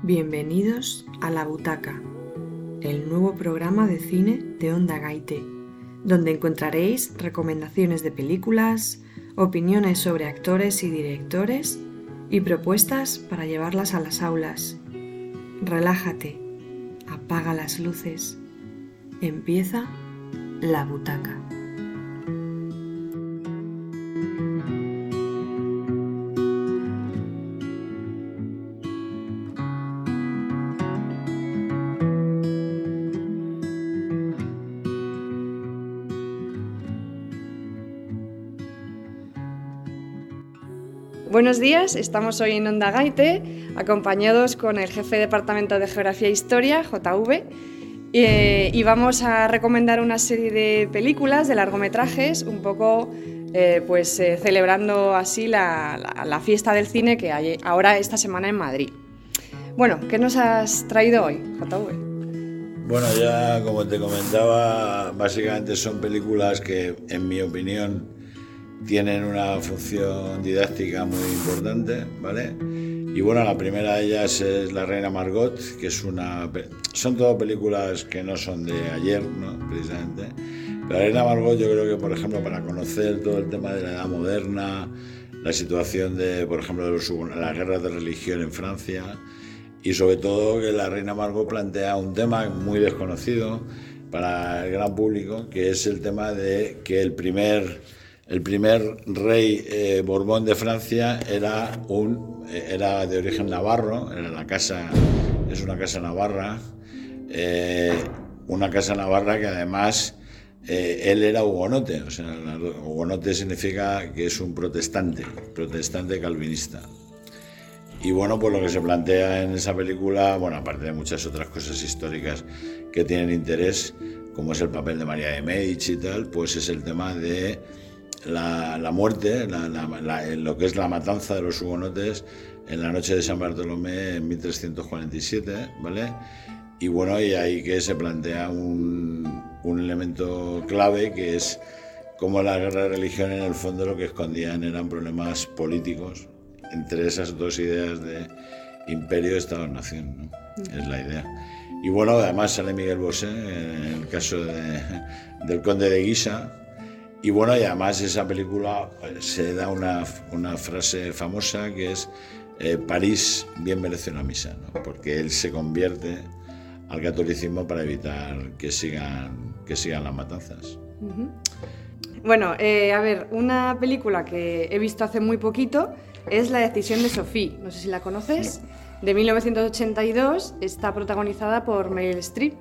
Bienvenidos a La Butaca, el nuevo programa de cine de Onda Gaite, donde encontraréis recomendaciones de películas, opiniones sobre actores y directores y propuestas para llevarlas a las aulas. Relájate, apaga las luces, empieza La Butaca. Buenos días, estamos hoy en Onda Gaite, acompañados con el jefe de Departamento de Geografía e Historia, JV, y vamos a recomendar una serie de películas, de largometrajes, un poco celebrando así la fiesta del cine que hay ahora esta semana en Madrid. Bueno, ¿qué nos has traído hoy, JV? Bueno, ya como te comentaba, básicamente son películas que, en mi opinión, tienen una función didáctica muy importante, ¿vale? Y bueno, la primera de ellas es La Reina Margot, que es son todas películas que no son de ayer, ¿no? Precisamente. Pero La Reina Margot, yo creo que, por ejemplo, para conocer todo el tema de la edad moderna, la situación de, por ejemplo, de las guerras de religión en Francia, y sobre todo que La Reina Margot plantea un tema muy desconocido para el gran público, que es el tema de que el primer rey Borbón de Francia era de origen navarro, es una casa navarra, que además él era hugonote, o sea, hugonote significa que es un protestante calvinista. Y bueno, pues lo que se plantea en esa película, bueno, aparte de muchas otras cosas históricas que tienen interés, como es el papel de María de Medici y tal, pues es el tema de la muerte, lo que es la matanza de los hugonotes en la noche de San Bartolomé en 1347, ¿vale? Y bueno, y ahí que se plantea un elemento clave, que es cómo la guerra de religión en el fondo lo que escondían eran problemas políticos entre esas dos ideas de imperio, Estado-nación, ¿no? Es la idea. Y bueno, además sale Miguel Bosé en el caso del conde de Guisa. Y bueno, y además esa película se da una frase famosa que es París bien merece una misa, ¿no? Porque él se convierte al catolicismo para evitar que sigan las matanzas. Uh-huh. Bueno, a ver, una película que he visto hace muy poquito es La decisión de Sophie, no sé si la conoces, de 1982, está protagonizada por Meryl Streep.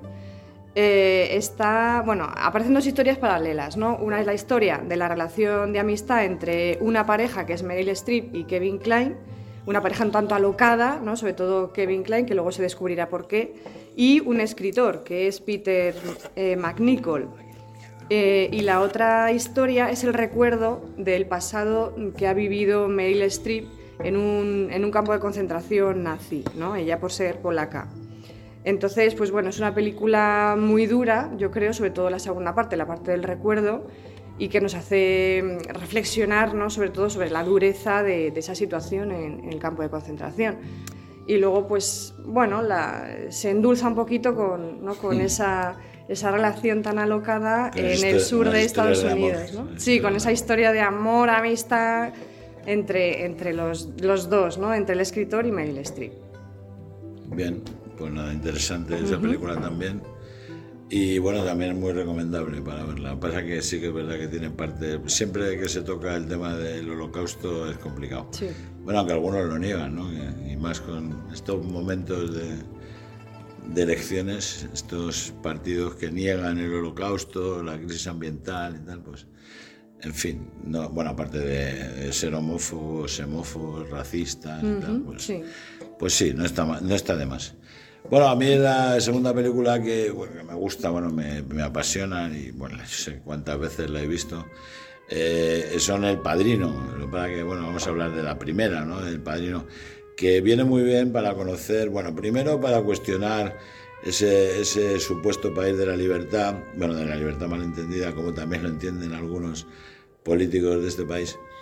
Aparecen dos historias paralelas, ¿no? Una es la historia de la relación de amistad entre una pareja que es Meryl Streep y Kevin Kline, una pareja un tanto alocada, ¿no? Sobre todo Kevin Kline, que luego se descubrirá por qué, y un escritor que es Peter MacNicol. Y la otra historia es el recuerdo del pasado que ha vivido Meryl Streep en un campo de concentración nazi, ¿no? Ella por ser polaca. Entonces, pues bueno, es una película muy dura, yo creo, sobre todo la segunda parte, la parte del recuerdo, y que nos hace reflexionar, ¿no? Sobre todo sobre la dureza de esa situación en el campo de concentración. Y luego, pues bueno, se endulza un poquito con esa relación tan alocada en el sur de Estados Unidos, ¿no? Sí, con esa historia de amor, amistad entre los dos, ¿no? Entre el escritor y Meryl Streep. Bien. Pues nada, interesante esa película también. Y bueno, también es muy recomendable para verla. Lo que pasa es que sí que es verdad que tiene parte... Siempre que se toca el tema del holocausto es complicado. Sí. Bueno, aunque algunos lo niegan, ¿no? Y más con estos momentos de elecciones, estos partidos que niegan el holocausto, la crisis ambiental y tal, pues... En fin, no, bueno, aparte de ser homófobos, xenófobos, racistas y tal, pues sí, no está de más. Bueno, a mí la segunda película que me gusta, me apasiona, y bueno, no sé cuántas veces la he visto, son El Padrino. Para que, vamos a hablar de la primera, ¿no? El Padrino, que viene muy bien para conocer, primero para cuestionar ese supuesto país de la libertad, de la libertad malentendida, como también lo entienden algunos políticos de este país,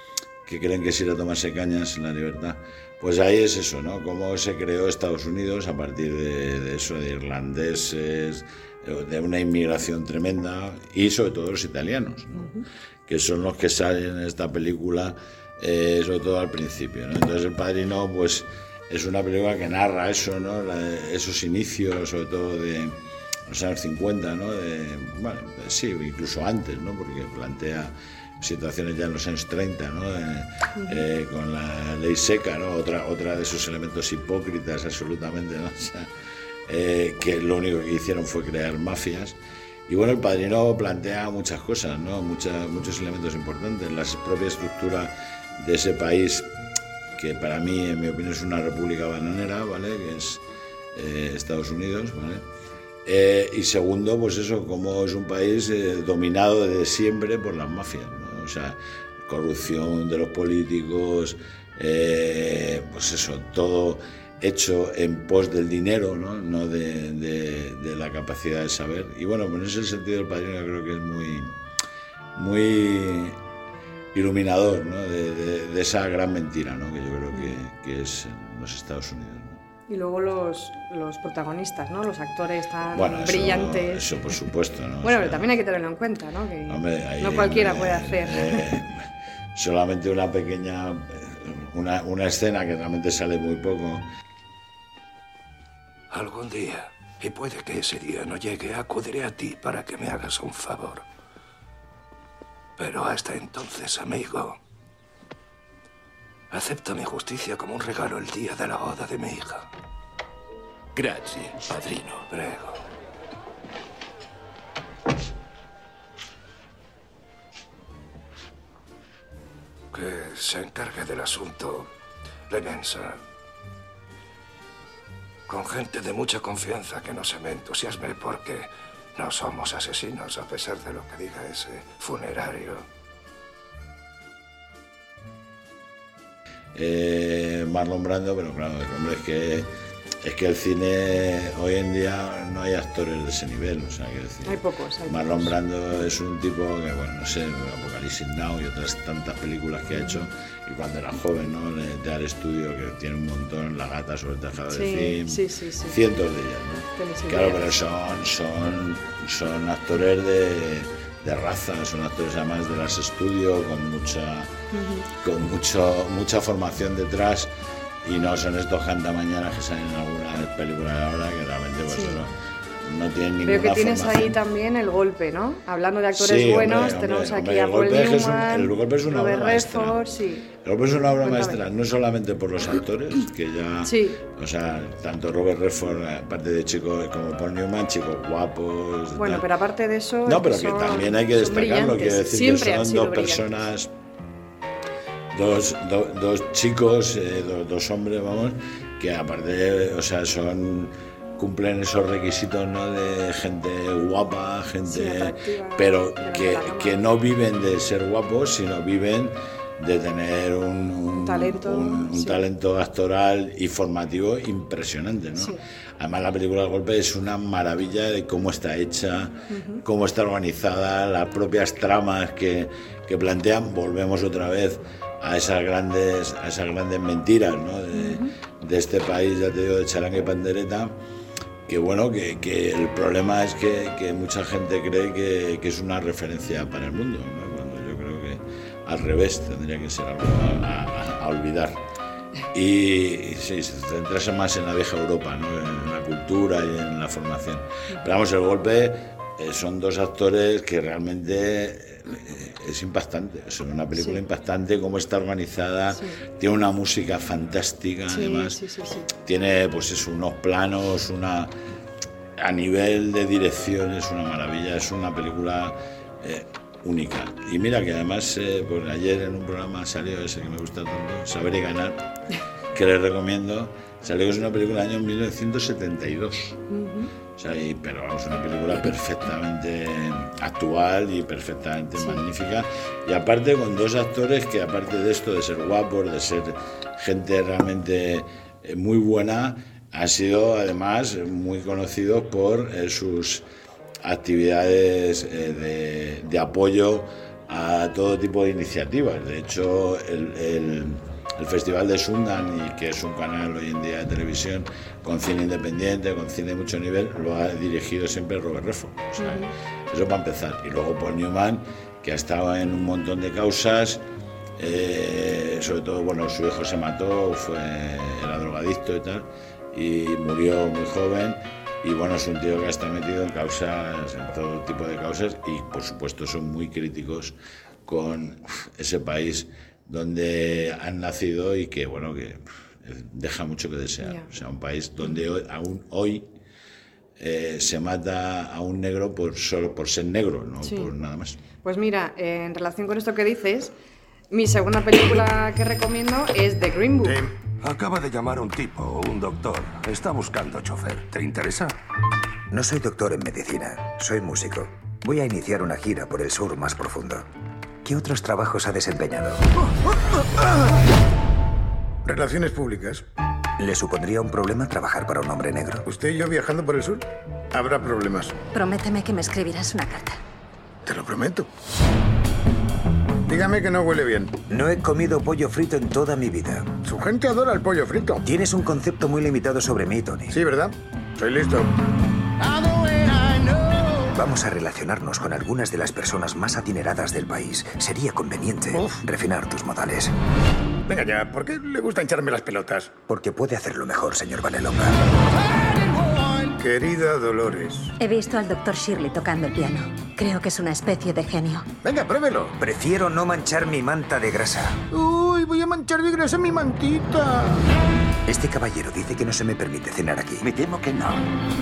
que creen que es ir a tomarse cañas en la libertad. Pues ahí es eso, ¿no? Cómo se creó Estados Unidos a partir de eso, de irlandeses, de una inmigración tremenda, y sobre todo los italianos, ¿no? Que son los que salen en esta película, sobre todo al principio, ¿no? Entonces El Padrino, pues es una película que narra eso, ¿no? Esos inicios, sobre todo de los años 50, ¿no? Bueno, sí, incluso antes, ¿no? Porque plantea situaciones ya en los años 30, ¿no? Con la ley seca, ¿no? Otra de esos elementos hipócritas absolutamente, ¿no? O sea, que lo único que hicieron fue crear mafias. Y bueno, El Padrino plantea muchas cosas, ¿no? Muchos elementos importantes. La propia estructura de ese país, que para mí, en mi opinión, es una república bananera, ¿vale? Que es Estados Unidos, ¿vale? Y segundo, pues eso, como es un país dominado desde siempre por las mafias, ¿no? O sea, corrupción de los políticos, pues eso, todo hecho en pos del dinero, no de la capacidad de saber. Y bueno, pues en ese sentido El Padrino creo que es muy iluminador, ¿no? de esa gran mentira, ¿no? Que yo creo que es los Estados Unidos, ¿no? Y luego los protagonistas, ¿no? Los actores tan brillantes. Eso por supuesto, ¿no? Bueno, pero también hay que tenerlo en cuenta, ¿no? Que hombre, no cualquiera puede hacer. Solamente una pequeña... Una escena que realmente sale muy poco. Algún día, y puede que ese día no llegue, acudiré a ti para que me hagas un favor. Pero hasta entonces, amigo, acepta mi justicia como un regalo el día de la boda de mi hija. Grazie, padrino. Prego. Que se encargue del asunto Clemenza, con gente de mucha confianza, que no se me entusiasme, porque no somos asesinos, a pesar de lo que diga ese funerario. Marlon Brando, pero claro, hombre, es que el cine hoy en día no hay actores de ese nivel, o sea, quiero decir, hay pocos. Marlon Brando es un tipo que, bueno, no sé, Apocalipsis Now y otras tantas películas que ha hecho, y cuando era joven, ¿no? De Art Studio, que tiene un montón, La gata sobre el tejado de zinc, cientos de ellas, ¿no? Claro, pero son actores de raza, son actores además de las estudios, con mucha formación detrás, y no son estos cantamañanas que salen en algunas películas ahora, que realmente pues no tienen ninguna formación. Pero que tienes ahí también El Golpe, ¿no? Hablando de actores buenos, tenemos aquí a Paul Newman, El Golpe es una obra maestra. El Golpe es una obra maestra, no solamente por los actores, que ya... O sea, tanto Robert Redford, aparte de chicos como Paul Newman, chicos guapos... Bueno, pero aparte de eso... No, pero que también hay que destacarlo, quiero decir siempre que son dos personas... Dos chicos, dos hombres, vamos, que aparte, o sea, cumplen esos requisitos, ¿no? De gente guapa, gente, pero que no viven de ser guapos, sino viven de tener un talento actoral y formativo impresionante, ¿no? Además, la película El Golpe es una maravilla de cómo está hecha, cómo está organizada, las propias tramas que plantean. Volvemos otra vez a esas grandes mentiras, ¿no? de este país, ya te digo, de charanga y pandereta, que bueno, que el problema es que mucha gente cree que es una referencia para el mundo, ¿no? Cuando yo creo que al revés tendría que ser algo a olvidar. Y sí, centrarse más en la vieja Europa, ¿no? En la cultura y en la formación. Pero vamos, El Golpe son dos actores que realmente es impactante, es una película impactante, cómo está organizada, tiene una música fantástica, además, tiene pues eso, unos planos, a nivel de dirección es una maravilla, es una película única. Y mira que además, pues ayer en un programa salió ese que me gusta tanto, Saber y Ganar, que les recomiendo, salió que es una película del año 1972. O sea, pero vamos, una película perfectamente actual y perfectamente magnífica. Y aparte con dos actores que, aparte de esto, de ser guapos, de ser gente realmente muy buena, han sido además muy conocidos por sus actividades de apoyo a todo tipo de iniciativas. De hecho, el Festival de Sundance, que es un canal hoy en día de televisión con cine independiente, con cine de mucho nivel, lo ha dirigido siempre Robert Redford. O sea, eso para empezar. Y luego Paul Newman, que ha estado en un montón de causas, sobre todo, bueno, su hijo se mató, era drogadicto y tal, y murió muy joven. Y bueno, es un tío que está metido en causas, en todo tipo de causas, y por supuesto son muy críticos con ese país donde han nacido y que, bueno, que deja mucho que desear. Yeah. O sea, un país donde aún hoy se mata a un negro solo por ser negro, no por nada más. Pues mira, en relación con esto que dices, mi segunda película que recomiendo es The Green Book. Acaba de llamar un tipo, un doctor. Está buscando chofer. ¿Te interesa? No soy doctor en medicina, soy músico. Voy a iniciar una gira por el sur más profundo. ¿Qué otros trabajos ha desempeñado? Relaciones públicas. ¿Le supondría un problema trabajar para un hombre negro? ¿Usted y yo viajando por el sur? Habrá problemas. Prométeme que me escribirás una carta. Te lo prometo. Dígame que no huele bien. No he comido pollo frito en toda mi vida. Su gente adora el pollo frito. Tienes un concepto muy limitado sobre mí, Tony. Sí, ¿verdad? Soy listo. Vamos a relacionarnos con algunas de las personas más adineradas del país. Sería conveniente refinar tus modales. Venga ya, ¿por qué le gusta hincharme las pelotas? Porque puede hacerlo mejor, señor Vanellope. Querida Dolores. He visto al Dr. Shirley tocando el piano. Creo que es una especie de genio. Venga, pruébelo. Prefiero no manchar mi manta de grasa. Uy, voy a manchar de grasa mi mantita. Este caballero dice que no se me permite cenar aquí. Me temo que no.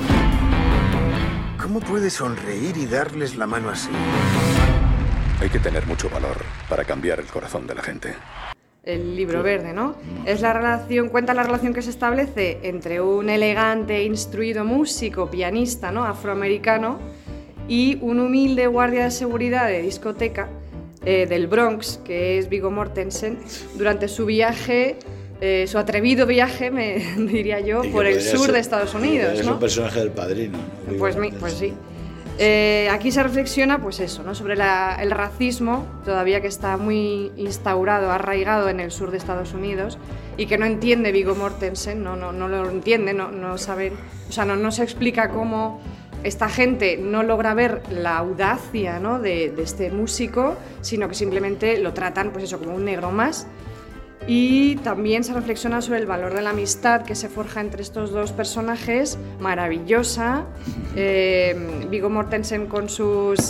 ¿Cómo puede sonreír y darles la mano así? Hay que tener mucho valor para cambiar el corazón de la gente. El libro verde, ¿no? Cuenta la relación que se establece entre un elegante, instruido músico, pianista, ¿no?, afroamericano, y un humilde guardia de seguridad de discoteca del Bronx, que es Viggo Mortensen, durante su viaje, su atrevido viaje, me diría yo, por el sur de Estados Unidos, ¿no? Es un personaje del Padrino, ¿no? Pues sí. Aquí se reflexiona, pues eso, ¿no?, sobre el racismo, todavía que está muy instaurado, arraigado en el sur de Estados Unidos, y que no entiende Viggo Mortensen, no lo entiende, no sabe, o sea, no se explica cómo esta gente no logra ver la audacia, ¿no?, de este músico, sino que simplemente lo tratan, pues eso, como un negro más. Y también se reflexiona sobre el valor de la amistad que se forja entre estos dos personajes, maravillosa. Viggo Mortensen con sus,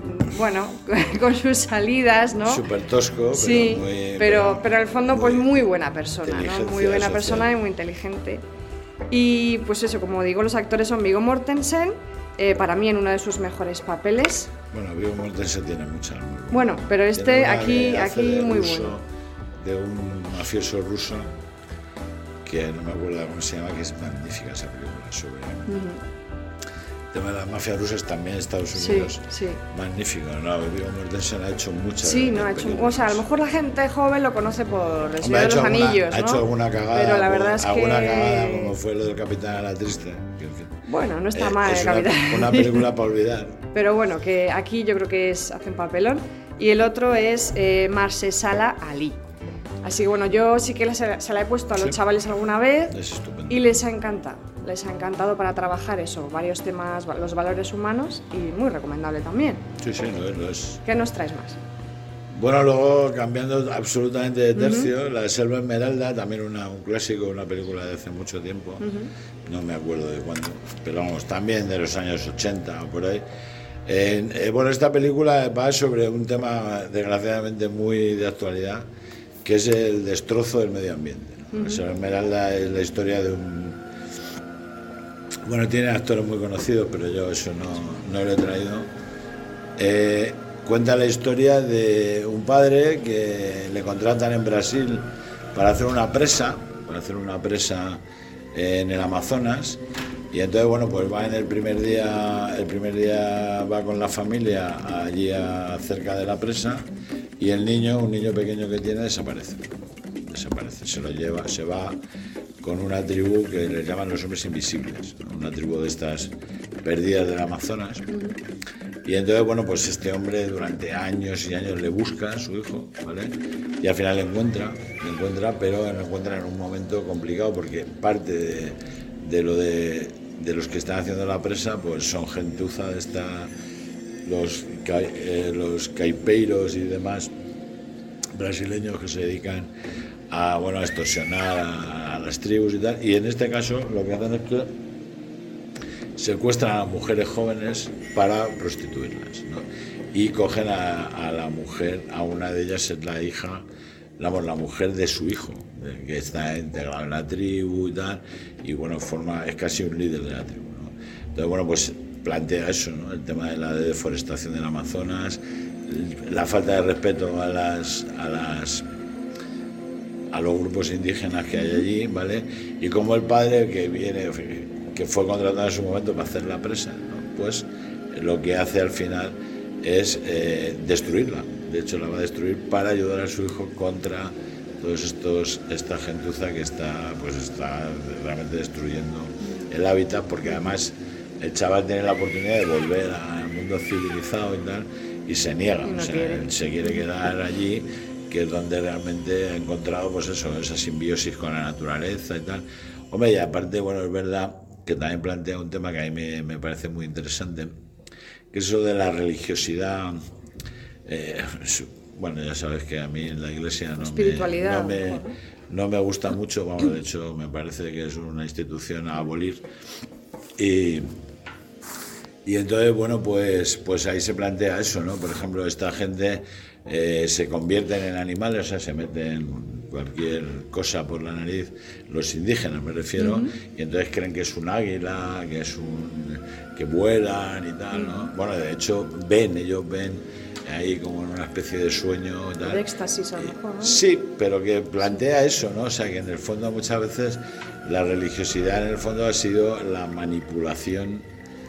con sus salidas, ¿no? Súper tosco, sí, pero en el fondo pues muy buena persona, ¿no? Muy buena social. Persona y muy inteligente. Y pues eso, como digo, los actores son Viggo Mortensen, para mí en uno de sus mejores papeles. Bueno, Viggo Mortensen tiene muchas. Bueno, pero aquí muy bueno. De un mafioso ruso que no me acuerdo cómo se llama, que es magnífica esa película sobre el tema de las mafias rusas también en Estados Unidos. Sí. Magnífico, ¿no? Viggo Mortensen ha hecho muchas. Sí, no ha hecho, o sea, a lo mejor la gente joven lo conoce por El Señor de los Anillos, ¿no? Ha hecho alguna cagada, pero la verdad es alguna que cagada, como fue lo del Capitán a la Triste. Bueno, no está mal el Capitán. Una película para olvidar. Pero bueno, que aquí yo creo que hace un papelón. Y el otro es Mahershala Ali. Así que bueno, yo sí que se la he puesto a los chavales alguna vez y les ha encantado para trabajar eso, varios temas, los valores humanos, y muy recomendable también. Sí, lo es. ¿Qué nos traes más? Bueno, luego cambiando absolutamente de tercio, La Selva Esmeralda, también un clásico, una película de hace mucho tiempo, no me acuerdo de cuándo, pero vamos, también de los años 80 o por ahí. Esta película va sobre un tema desgraciadamente muy de actualidad, que es el destrozo del medio ambiente, ¿no? La Selva Esmeralda es la historia de un... Bueno, tiene actores muy conocidos, pero yo eso no lo he traído. Cuenta la historia de un padre que le contratan en Brasil para hacer una presa en el Amazonas, y entonces pues va en el primer día va con la familia allí cerca de la presa, y un niño pequeño que tiene desaparece, se lo lleva, se va con una tribu que les llaman los hombres invisibles, ¿no? Una tribu de estas perdidas del Amazonas. Y entonces, bueno, pues este hombre durante años y años le busca a su hijo, ¿vale? Y al final le encuentra, pero lo encuentra en un momento complicado porque parte de los que están haciendo la presa, pues son gentuza de los caipeiros y demás brasileños que se dedican a extorsionar a las tribus y tal. Y en este caso lo que hacen es que secuestran a mujeres jóvenes para prostituirlas, ¿no? Y cogen a la mujer, a una de ellas es la hija, la mujer de su hijo, que está integrado en la tribu y tal, y bueno, es casi un líder de la tribu, ¿no? Entonces, bueno, pues plantea eso, ¿no? El tema de la deforestación del Amazonas, la falta de respeto a los grupos indígenas que hay allí, ¿vale? Y como el padre que fue contratado en su momento para hacer la presa, ¿no? Pues lo que hace al final es destruirla. De hecho, la va a destruir para ayudar a su hijo contra todos esta gentuza que está realmente destruyendo el hábitat, porque además el chaval tiene la oportunidad de volver al mundo civilizado y tal, y se niega, se quiere quedar allí, que es donde realmente ha encontrado pues eso, esa simbiosis con la naturaleza y tal. Hombre, y aparte, bueno, es verdad que también plantea un tema que a mí me parece muy interesante, que es eso de la religiosidad. Bueno, ya sabes que a mí la Iglesia no me gusta mucho, vamos, de hecho me parece que es una institución a abolir. Y entonces, bueno, pues ahí se plantea eso, ¿no? Por ejemplo, esta gente se convierten en animales, o sea, se meten cualquier cosa por la nariz, los indígenas me refiero, y entonces creen que es un águila, que vuelan y tal, ¿no? Bueno, de hecho, ellos ven ahí como en una especie de sueño y tal. De éxtasis, a lo mejor, ¿no? Sí, pero que plantea eso, ¿no? O sea, que en el fondo muchas veces la religiosidad en el fondo ha sido la manipulación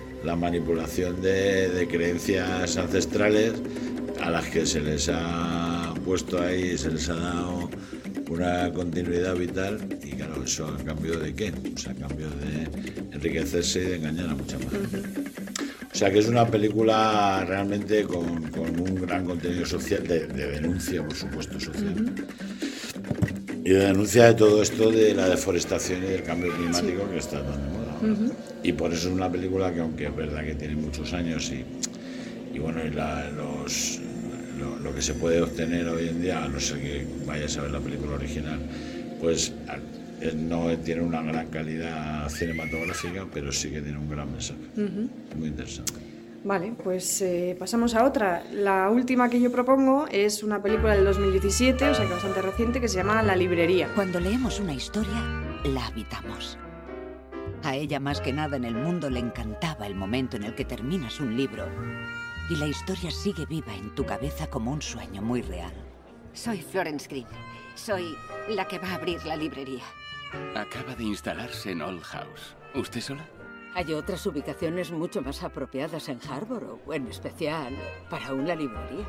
de creencias ancestrales a las que se les ha puesto ahí, se les ha dado una continuidad vital, y claro, eso a cambio de ¿qué? O sea, a cambio de enriquecerse y de engañar a mucha más gente. O sea, que es una película realmente con un gran contenido social, de denuncia, por supuesto, social. Y de denuncia de todo esto de la deforestación y del cambio climático que está tan de moda ahora. Y por eso es una película que, aunque es verdad que tiene muchos años y bueno, y lo que se puede obtener hoy en día, a no ser que vayas a ver la película original, pues no tiene una gran calidad cinematográfica, pero sí que tiene un gran mensaje. Muy interesante. Vale, pues pasamos a otra. La última que yo propongo es una película del 2017, o sea que bastante reciente, que se llama La librería. Cuando leemos una historia, la habitamos. A ella más que nada en el mundo le encantaba el momento en el que terminas un libro y la historia sigue viva en tu cabeza como un sueño muy real. Soy Florence Green. Soy la que va a abrir la librería. Acaba de instalarse en Old House. ¿Usted sola? Hay otras ubicaciones mucho más apropiadas en Harborough, en especial para una librería.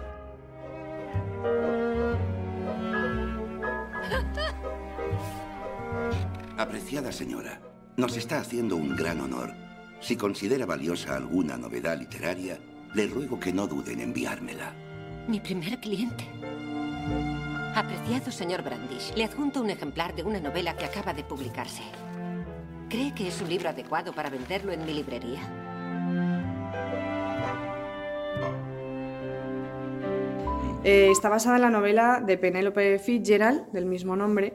Apreciada señora, nos está haciendo un gran honor. Si considera valiosa alguna novedad literaria, le ruego que no dude en enviármela. Mi primer cliente. Apreciado señor Brandish, le adjunto un ejemplar de una novela que acaba de publicarse. ¿Cree que es un libro adecuado para venderlo en mi librería? Está basada en la novela de Penelope Fitzgerald, del mismo nombre.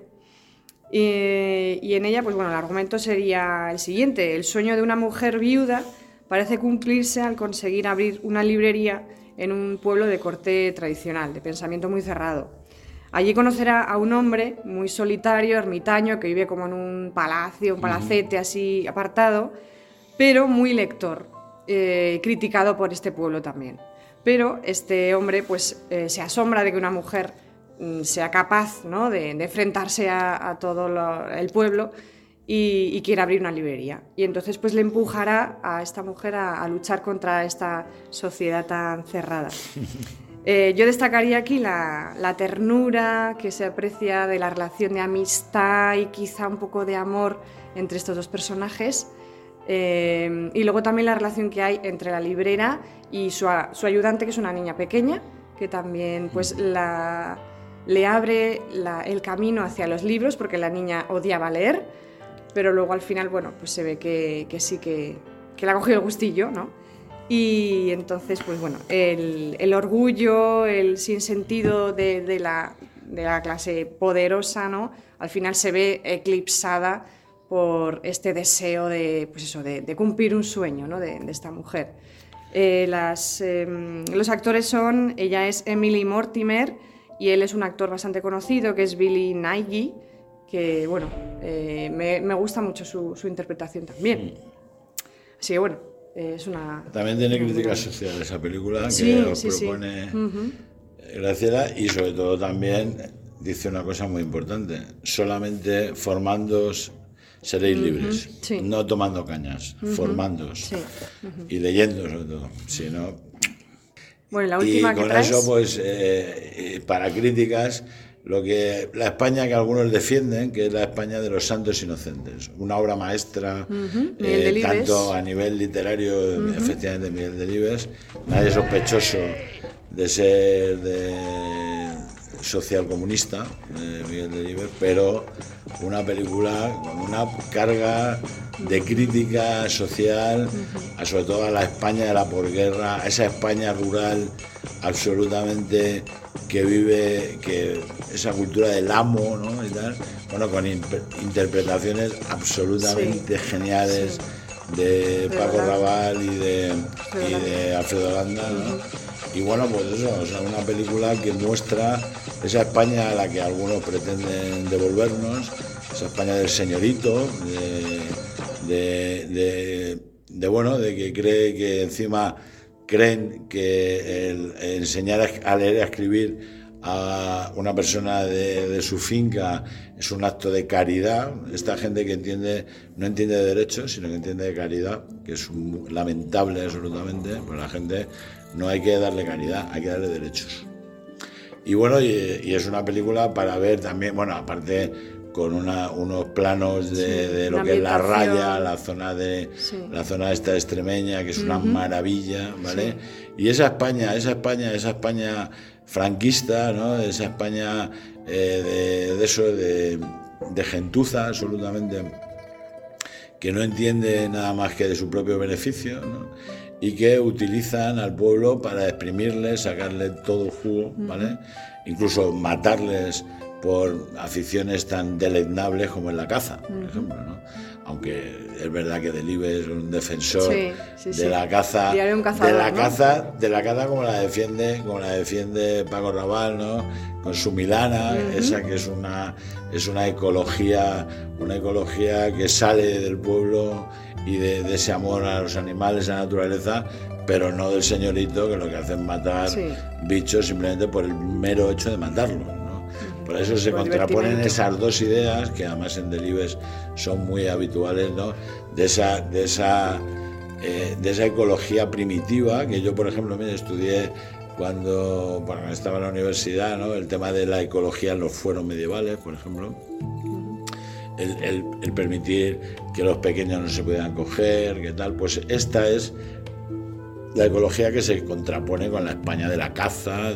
Y en ella, pues bueno, el argumento sería el siguiente. El sueño de una mujer viuda parece cumplirse al conseguir abrir una librería en un pueblo de corte tradicional, de pensamiento muy cerrado. Allí conocerá a un hombre muy solitario, ermitaño, que vive como en un palacio, un palacete así apartado, pero muy lector, criticado por este pueblo también. Pero este hombre pues se asombra de que una mujer sea capaz, ¿no?, de enfrentarse a todo el pueblo y quiere abrir una librería. Y entonces pues le empujará a esta mujer a luchar contra esta sociedad tan cerrada. Yo destacaría aquí la ternura que se aprecia de la relación de amistad y quizá un poco de amor entre estos dos personajes. Y luego también la relación que hay entre la librera y su ayudante, que es una niña pequeña, que también pues le abre el camino hacia los libros, porque la niña odiaba leer, pero luego al final, bueno, pues se ve que sí que le ha cogido el gustillo, ¿no? Y entonces, pues bueno, el orgullo, el sinsentido de la clase poderosa, ¿no? Al final se ve eclipsada por este deseo de cumplir un sueño, ¿no? de esta mujer. Los actores son, ella es Emily Mortimer y él es un actor bastante conocido que es Billy Nighy, que bueno, me gusta mucho su interpretación también. Así que bueno, es una... También tiene crítica social esa película que os propone Graciela, y sobre todo también dice una cosa muy importante: solamente formándoos seréis libres, no tomando cañas, formándoos y leyendo sobre todo, si no... Bueno, la última y con que traes... eso, pues, para críticas, la España que algunos defienden, que es la España de los santos inocentes, una obra maestra, tanto a nivel literario, efectivamente, Miguel Delibes, nadie sospechoso de ser socialcomunista, Miguel Delibes, pero una película con una carga de crítica social, sobre todo a la España de la posguerra, a esa España rural absolutamente que vive, esa cultura del amo, ¿no? Y tal, bueno, con interpretaciones absolutamente geniales de Paco Rabanne y de Alfredo Landa, ¿no? Y bueno, pues eso, o sea, una película que muestra esa España a la que algunos pretenden devolvernos, esa España del señorito, de que cree que encima creen que el enseñar a leer y a escribir a una persona de su finca es un acto de caridad. Esta gente que no entiende de derechos, sino que entiende de caridad, que es lamentable absolutamente, pues la gente no hay que darle caridad, hay que darle derechos. Y bueno, y es una película para ver también, bueno, aparte con unos planos de lo que es la Raya, la zona esta extremeña, que es una maravilla, ¿vale? Sí. Y esa España franquista, ¿no? Esa España de gentuza absolutamente, que no entiende nada más que de su propio beneficio, ¿no? Y que utilizan al pueblo para exprimirles, sacarle todo el jugo, ¿vale? Incluso matarles por aficiones tan deleznables como en la caza, por ejemplo, ¿no? Aunque es verdad que Delibes es un defensor de la caza, de la caza como la defiende Paco Rabanne, ¿no? Con su Milana, esa que es una ecología que sale del pueblo y de ese amor a los animales, a la naturaleza, pero no del señorito, que lo que hace es matar bichos simplemente por el mero hecho de matarlos, ¿no? Por eso se contraponen esas dos ideas, que además en Delibes son muy habituales, ¿no? De esa ecología primitiva, que yo, por ejemplo, estudié cuando estaba en la universidad, ¿no? El tema de la ecología en los fueros medievales, por ejemplo. El permitir que los pequeños no se puedan coger, que tal, pues esta es la ecología que se contrapone con la España de la caza,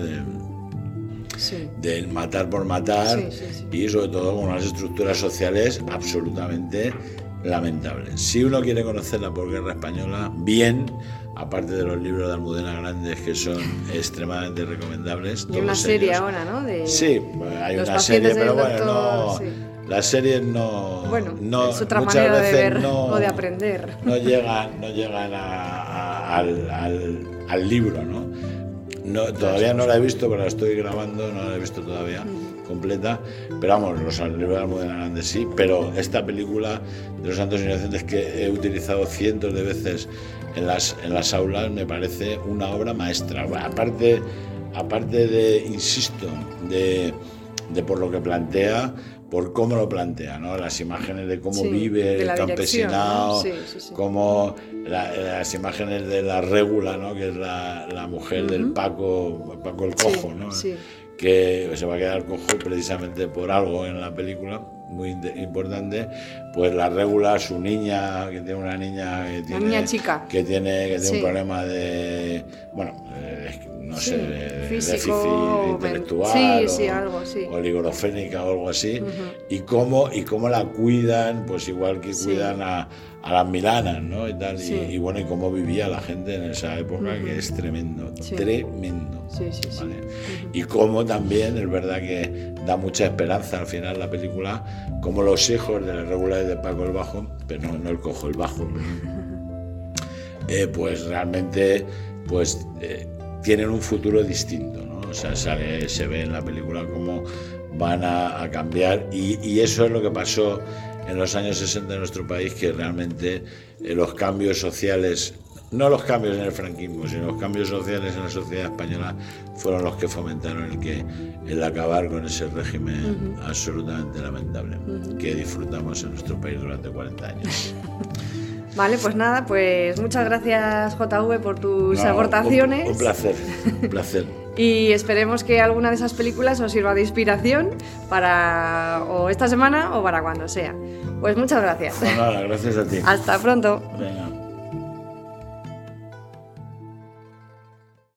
del matar por matar, y sobre todo con unas estructuras sociales absolutamente lamentables. Si uno quiere conocer la posguerra española bien, aparte de los libros de Almudena Grandes, que son extremadamente recomendables. Y una serie ahora, ¿no? Sí, hay una serie, pero bueno, no... Las series no... Bueno, no, es otra muchas manera veces de ver no, o de aprender. No llegan al libro, ¿no? Todavía no la he visto, pero la estoy grabando, no la he visto todavía completa. Pero vamos, los libros de Almudena Grandes sí, pero esta película de Los Santos Inocentes, que he utilizado cientos de veces en las aulas, me parece una obra maestra. Aparte de, insisto, de por lo que plantea, por cómo lo plantea, ¿no? Las imágenes de cómo vive el campesinado, ¿no? Como las imágenes de la Régula, ¿no? Que es la mujer del Paco el Cojo, ¿no? Que se va a quedar cojo precisamente por algo en la película, muy importante, pues la Régula, su niña, que tiene una niña que tiene, niña chica. que tiene Sí. un problema de, bueno, no Sí, sé, de físico, déficit intelectual, sí, o, sí, algo, sí. o oligorofénica o algo así, y cómo la cuidan, pues igual que Sí. cuidan a las milanas, ¿no? Y tal, Sí. y bueno, y cómo vivía la gente en esa época, que es tremendo, Sí. tremendo. Sí, sí, sí. ¿vale? Y cómo también, es verdad que da mucha esperanza al final la película, como los hijos de la Regular de Paco el Bajo, pero no el Cojo, el Bajo, pues realmente pues tienen un futuro distinto, ¿no? O sea, se ve en la película cómo van a cambiar, y eso es lo que pasó en los años 60 en nuestro país, que realmente los cambios sociales, no los cambios en el franquismo, sino los cambios sociales en la sociedad española, fueron los que fomentaron el acabar con ese régimen absolutamente lamentable que disfrutamos en nuestro país durante 40 años. Vale, pues nada, pues muchas gracias JV por tus aportaciones. Un placer, un placer. Y esperemos que alguna de esas películas os sirva de inspiración para o esta semana o para cuando sea. Pues muchas gracias. Nada, gracias a ti. Hasta pronto. Venga.